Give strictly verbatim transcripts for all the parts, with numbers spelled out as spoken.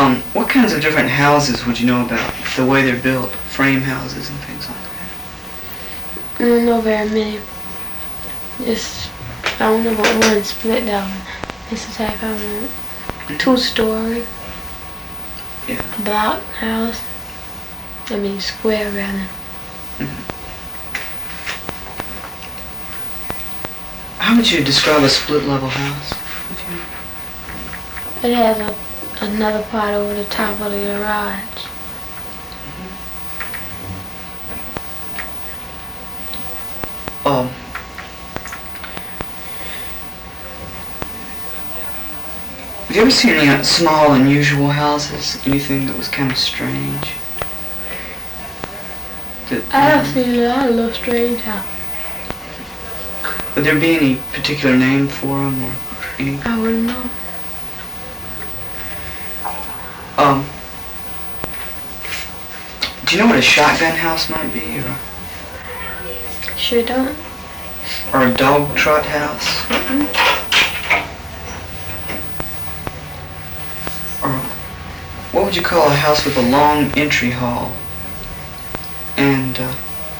Um, what kinds of different houses would you know about? The way they're built, frame houses and things like that? I don't know very many. Just, I don't know what one split down. This is half of it. Mm-hmm. Two-story. Yeah. Block house. I mean square rather. Mm-hmm. How would you describe a split-level house? It has a, another part over the top of the garage. Um, have you ever seen any uh, small, unusual houses? Anything that was kind of strange? That, I have um, seen a lot of little strange houses. Would there be any particular name for them or any? I wouldn't know. Um, do you know what a shotgun house might be, or Sure don't. or a dog trot house, Mm-mm. or what would you call a house with a long entry hall and uh,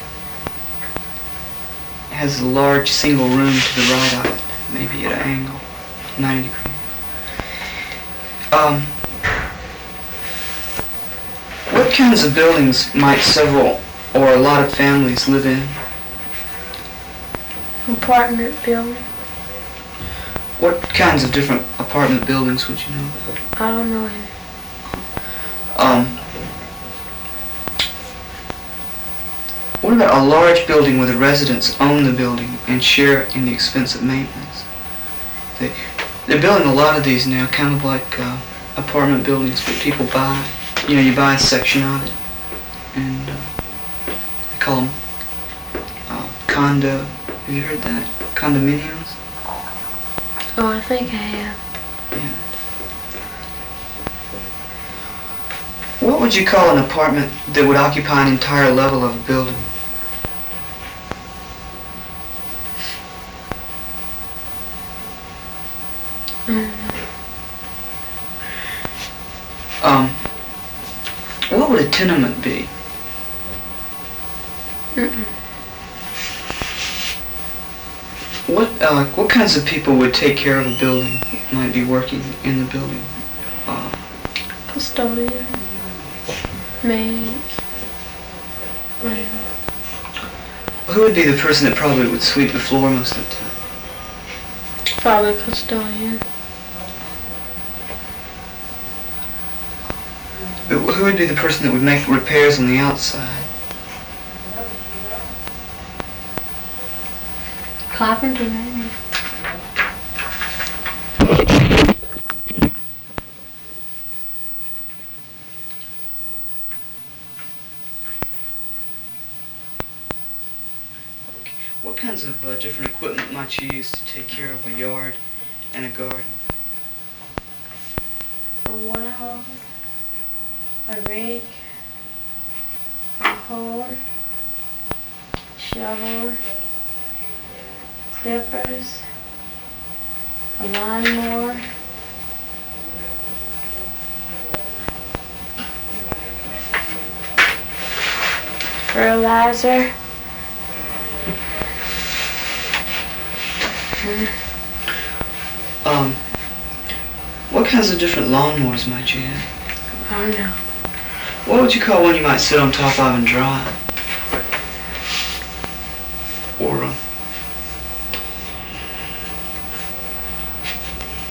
has a large single room to the right of it, maybe at an angle, ninety degrees. Um, what kinds of buildings might several or a lot of families live in? Apartment building. What kinds of different apartment buildings would you know about? I don't know any. Um, what about a large building where the residents own the building and share in the expense of maintenance? They, they're building a lot of these now, kind of like uh, apartment buildings that people buy. You know, you buy a section of it, and uh, they call them uh, condo. Have you heard that? Condominiums? Oh, I think I have. Yeah. What would you call an apartment that would occupy an entire level of a building? Mm. Um, what would a tenement be? Mm-mm. What uh, what kinds of people would take care of a building? Might be working in the building. Uh, Custodian. Maids. Whatever. who would be the person that probably would sweep the floor most of the time? Probably custodian. But who would be the person that would make repairs on the outside? Carpenter, maybe. What kinds of uh, different equipment might you use to take care of a yard and a garden? A water hose. A rake. A hoe. Shovel. Clippers. A lawnmower. Fertilizer. Um, what kinds of different lawnmowers might you have? I don't know. What would you call one you might sit on top of and drive?